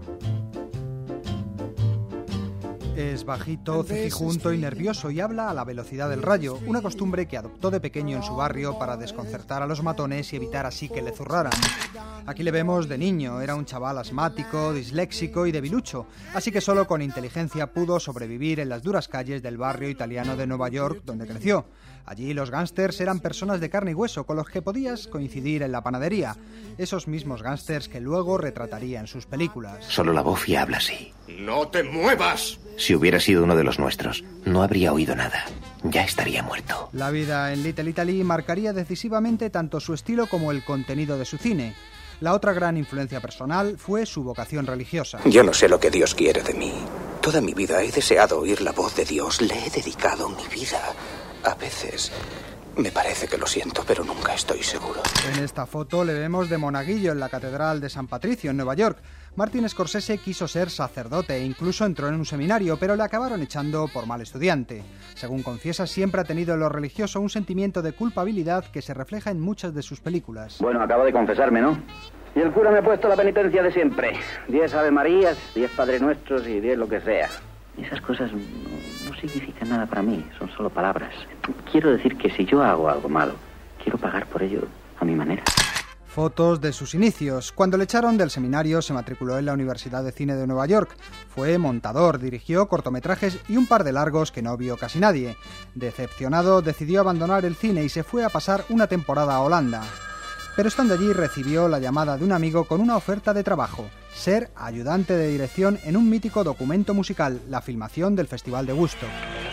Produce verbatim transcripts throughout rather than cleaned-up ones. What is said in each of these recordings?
Es bajito, cijijunto y nervioso y habla a la velocidad del rayo, una costumbre que adoptó de pequeño en su barrio para desconcertar a los matones y evitar así que le zurraran. Aquí le vemos de niño, era un chaval asmático, disléxico y debilucho, así que solo con inteligencia pudo sobrevivir en las duras calles del barrio italiano de Nueva York, donde creció. Allí los gángsters eran personas de carne y hueso con los que podías coincidir en la panadería, esos mismos gángsters que luego retrataría en sus películas. Solo la bofia habla así. ¡No te muevas! Si hubiera sido uno de los nuestros, no habría oído nada. Ya estaría muerto. La vida en Little Italy marcaría decisivamente tanto su estilo como el contenido de su cine. La otra gran influencia personal fue su vocación religiosa. Yo no sé lo que Dios quiere de mí. Toda mi vida he deseado oír la voz de Dios. Le he dedicado mi vida. A veces me parece que lo siento, pero nunca estoy seguro. En esta foto le vemos de monaguillo en la Catedral de San Patricio, en Nueva York. Martin Scorsese quiso ser sacerdote e incluso entró en un seminario, pero le acabaron echando por mal estudiante. Según confiesa, siempre ha tenido en lo religioso un sentimiento de culpabilidad que se refleja en muchas de sus películas. Bueno, acabo de confesarme, ¿no? Y el cura me ha puesto la penitencia de siempre. Diez Ave Marías, diez Padre Nuestros y diez lo que sea. Esas cosas no, no significan nada para mí, son solo palabras. Quiero decir que si yo hago algo malo, quiero pagar por ello a mi manera. Fotos de sus inicios. Cuando le echaron del seminario se matriculó en la Universidad de Cine de Nueva York. Fue montador, dirigió cortometrajes y un par de largos que no vio casi nadie. Decepcionado, decidió abandonar el cine y se fue a pasar una temporada a Holanda. Pero estando allí recibió la llamada de un amigo con una oferta de trabajo: ser ayudante de dirección en un mítico documento musical, la filmación del Festival de Woodstock.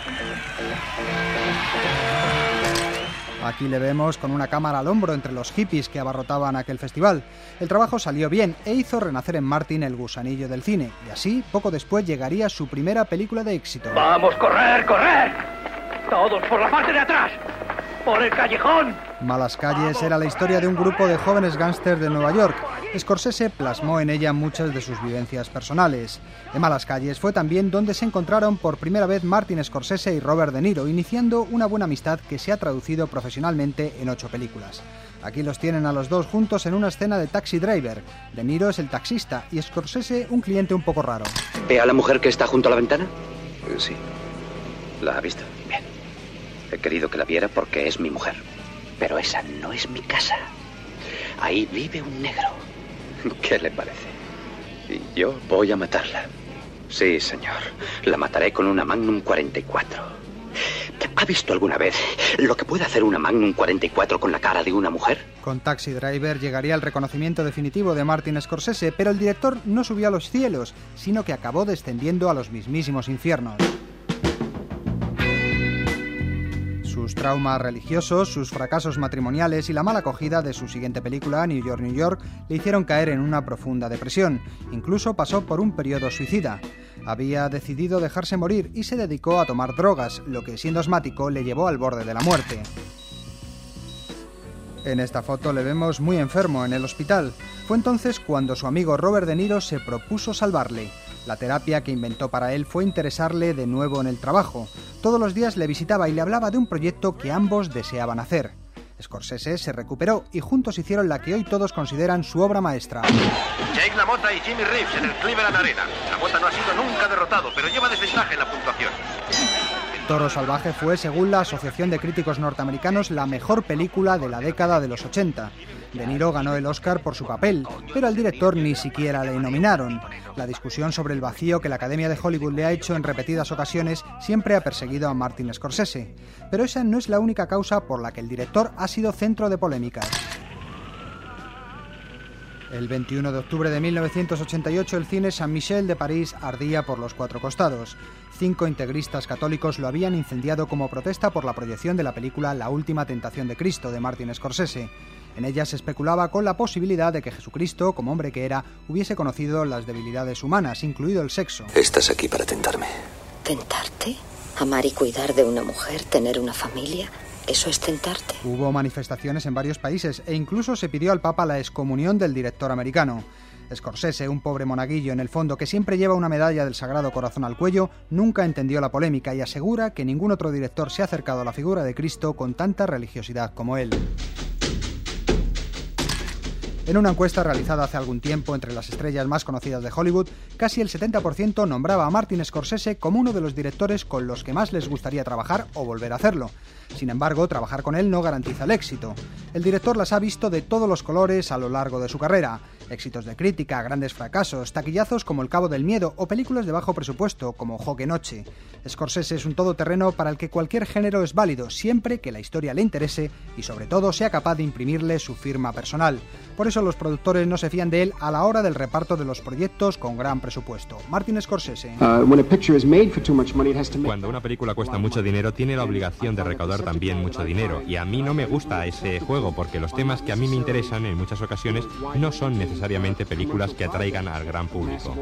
Aquí le vemos con una cámara al hombro entre los hippies que abarrotaban aquel festival. El trabajo salió bien e hizo renacer en Martin el gusanillo del cine, y así, poco después, llegaría su primera película de éxito. ¡Vamos, correr, correr! ¡Todos por la parte de atrás! ¡Por el callejón! Malas Calles era la historia de un grupo de jóvenes gángsters de Nueva York. Scorsese plasmó en ella muchas de sus vivencias personales. En Malas Calles fue también donde se encontraron por primera vez Martin Scorsese y Robert De Niro, iniciando una buena amistad que se ha traducido profesionalmente en ocho películas. Aquí los tienen a los dos juntos en una escena de Taxi Driver. De Niro es el taxista y Scorsese un cliente un poco raro. ¿Ve a la mujer que está junto a la ventana? Sí. ¿La ha visto? Bien. He querido que la viera porque es mi mujer. Pero esa no es mi casa. Ahí vive un negro. ¿Qué le parece? Y yo voy a matarla. Sí, señor. La mataré con una Magnum cuarenta y cuatro. ¿Ha visto alguna vez lo que puede hacer una Magnum cuarenta y cuatro con la cara de una mujer? Con Taxi Driver llegaría el reconocimiento definitivo de Martin Scorsese, pero el director no subió a los cielos, sino que acabó descendiendo a los mismísimos infiernos. Sus traumas religiosos, sus fracasos matrimoniales y la mala acogida de su siguiente película, New York, New York, le hicieron caer en una profunda depresión. Incluso pasó por un periodo suicida. Había decidido dejarse morir y se dedicó a tomar drogas, lo que, siendo asmático, le llevó al borde de la muerte. En esta foto le vemos muy enfermo en el hospital. Fue entonces cuando su amigo Robert De Niro se propuso salvarle. La terapia que inventó para él fue interesarle de nuevo en el trabajo. Todos los días le visitaba y le hablaba de un proyecto que ambos deseaban hacer. Scorsese se recuperó y juntos hicieron la que hoy todos consideran su obra maestra. Jake LaMotta y Jimmy Reeves en el Cleveland Arena. LaMotta no ha sido nunca derrotado, pero lleva desventaja en la puntuación. Toro Salvaje fue, según la Asociación de Críticos Norteamericanos, la mejor película de la década de los ochenta. De Niro ganó el Oscar por su papel, pero al director ni siquiera le nominaron. La discusión sobre el vacío que la Academia de Hollywood le ha hecho en repetidas ocasiones siempre ha perseguido a Martin Scorsese. Pero esa no es la única causa por la que el director ha sido centro de polémicas. El veintiuno de octubre de mil novecientos ochenta y ocho el cine Saint-Michel de París ardía por los cuatro costados. Cinco integristas católicos lo habían incendiado como protesta por la proyección de la película La última tentación de Cristo de Martin Scorsese. En ella se especulaba con la posibilidad de que Jesucristo, como hombre que era, hubiese conocido las debilidades humanas, incluido el sexo. Estás aquí para tentarme. ¿Tentarte? ¿Amar y cuidar de una mujer? ¿Tener una familia? ¿Eso es tentarte? Hubo manifestaciones en varios países e incluso se pidió al Papa la excomunión del director americano. Scorsese, un pobre monaguillo en el fondo que siempre lleva una medalla del Sagrado Corazón al cuello, nunca entendió la polémica y asegura que ningún otro director se ha acercado a la figura de Cristo con tanta religiosidad como él. En una encuesta realizada hace algún tiempo entre las estrellas más conocidas de Hollywood, casi el setenta por ciento nombraba a Martin Scorsese como uno de los directores con los que más les gustaría trabajar o volver a hacerlo. Sin embargo, trabajar con él no garantiza el éxito. El director las ha visto de todos los colores a lo largo de su carrera. Éxitos de crítica, grandes fracasos, taquillazos como El Cabo del Miedo o películas de bajo presupuesto como Joque Noche. Scorsese es un todoterreno para el que cualquier género es válido, siempre que la historia le interese y sobre todo sea capaz de imprimirle su firma personal. Por eso los productores no se fían de él a la hora del reparto de los proyectos con gran presupuesto. Martin Scorsese. Cuando una película cuesta mucho dinero, tiene la obligación de recaudar también mucho dinero. Y a mí no me gusta ese juego porque los temas que a mí me interesan en muchas ocasiones no son necesariamente películas que atraigan al gran público.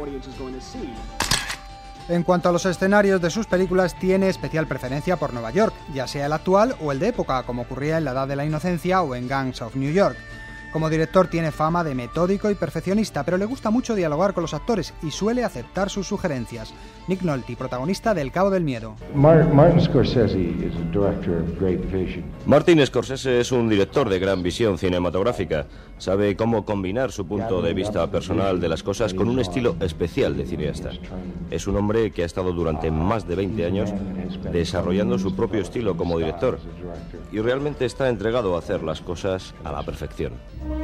En cuanto a los escenarios de sus películas, tiene especial preferencia por Nueva York, ya sea el actual o el de época, como ocurría en La Edad de la Inocencia o en Gangs of New York. Como director tiene fama de metódico y perfeccionista, pero le gusta mucho dialogar con los actores y suele aceptar sus sugerencias. Nick Nolte, protagonista de El Cabo del Miedo. Martin Scorsese is a director of great vision. Martin Scorsese es un director de gran visión cinematográfica. Sabe cómo combinar su punto de vista personal de las cosas con un estilo especial de cineasta. Es un hombre que ha estado durante más de veinte años desarrollando su propio estilo como director y realmente está entregado a hacer las cosas a la perfección.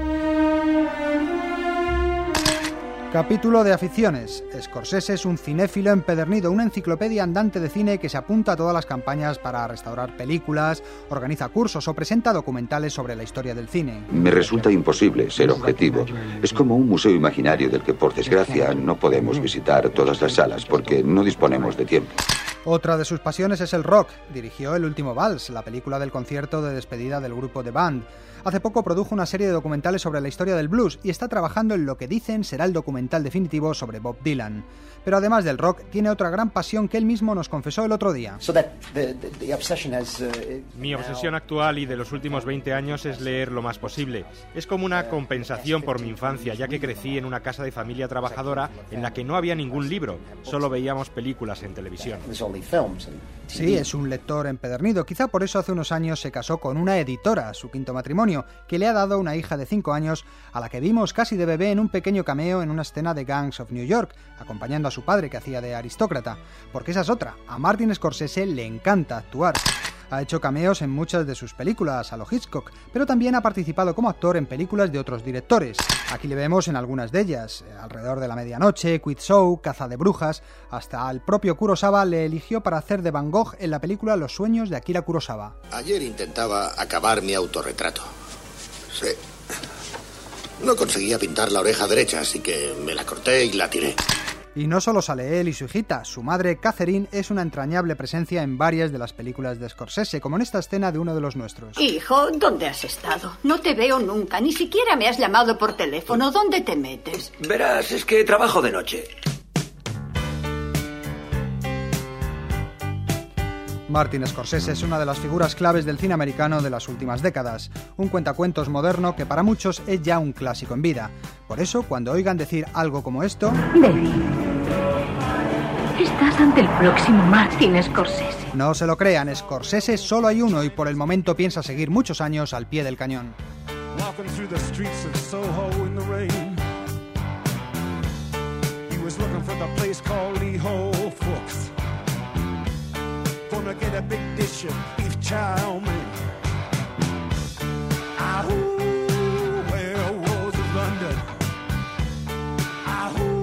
Capítulo de aficiones. Scorsese es un cinéfilo empedernido, una enciclopedia andante de cine que se apunta a todas las campañas para restaurar películas, organiza cursos o presenta documentales sobre la historia del cine. Me resulta imposible ser objetivo. Es como un museo imaginario del que, por desgracia, no podemos visitar todas las salas porque no disponemos de tiempo. Otra de sus pasiones es el rock. Dirigió El último vals, la película del concierto de despedida del grupo The Band. Hace poco produjo una serie de documentales sobre la historia del blues y está trabajando en lo que dicen será el documental definitivo sobre Bob Dylan. Pero además del rock, tiene otra gran pasión que él mismo nos confesó el otro día. Mi obsesión actual y de los últimos veinte años es leer lo más posible. Es como una compensación por mi infancia, ya que crecí en una casa de familia trabajadora en la que no había ningún libro, solo veíamos películas en televisión. Sí, es un lector empedernido. Quizá por eso hace unos años se casó con una editora, su quinto matrimonio, que le ha dado una hija de cinco años a la que vimos casi de bebé en un pequeño cameo en una escena de Gangs of New York, acompañando a su padre que hacía de aristócrata. Porque esa es otra, a Martin Scorsese le encanta actuar. Ha hecho cameos en muchas de sus películas, a lo Hitchcock, pero también ha participado como actor en películas de otros directores. Aquí le vemos en algunas de ellas, Alrededor de la medianoche, Quiz Show, Caza de brujas, hasta el propio Kurosawa le eligió para hacer de Van Gogh en la película Los sueños de Akira Kurosawa. Ayer intentaba acabar mi autorretrato. Sí. No conseguía pintar la oreja derecha, así que me la corté y la tiré. Y no solo sale él y su hijita, su madre Catherine es una entrañable presencia en varias de las películas de Scorsese, como en esta escena de uno de los nuestros. Hijo, ¿dónde has estado? No te veo nunca, ni siquiera me has llamado por teléfono. ¿Dónde te metes? Verás, es que trabajo de noche. Martin Scorsese es una de las figuras claves del cine americano de las últimas décadas, un cuentacuentos moderno que para muchos es ya un clásico en vida. Por eso, cuando oigan decir algo como esto... David, estás ante el próximo Martin Scorsese. No se lo crean, Scorsese solo hay uno y por el momento piensa seguir muchos años al pie del cañón. Gonna get a big dish of beef chow mein. Ahoo, where was London? Ahoo,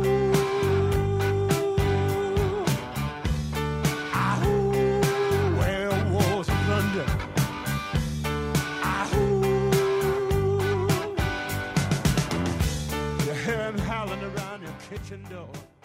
ahoo, where was London? Ahoo, you're hearing howling around your kitchen door.